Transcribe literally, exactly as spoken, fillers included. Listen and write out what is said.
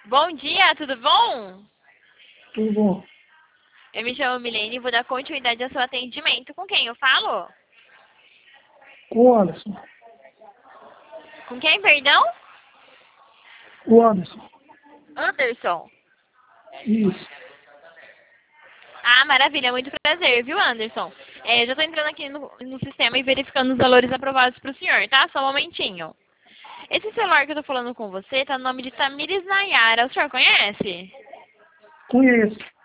Bom dia, tudo bom? Tudo bom? Eu me chamo Milene e vou dar continuidade ao seu atendimento. Com quem eu falo? Com o Anderson. Com quem, perdão? O Anderson. Anderson. Isso. Ah, maravilha, muito prazer, viu, Anderson? É, já tô entrando aqui no, no sistema e verificando os valores aprovados pro senhor, tá? Só um momentinho. Esse celular que eu tô falando com você tá no nome de Tamires Nayara. O senhor conhece? Conheço.